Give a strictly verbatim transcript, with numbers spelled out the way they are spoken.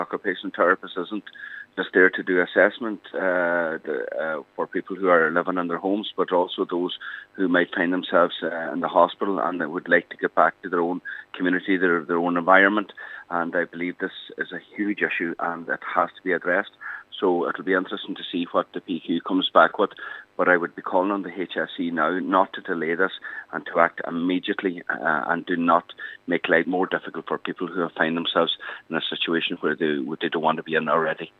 occupational therapist isn't just there to do assessment uh, the, uh, for people who are living in their homes, but also those who might find themselves uh, in the hospital and they would like to get back to their own community, their, their own environment. And I believe this is a huge issue and it has to be addressed. So it'll be interesting to see what the P Q comes back with. But I would be calling on the H S E now not to delay this and to act immediately uh, and do not make life more difficult for people who find themselves in a situation where they, where they don't want to be in already.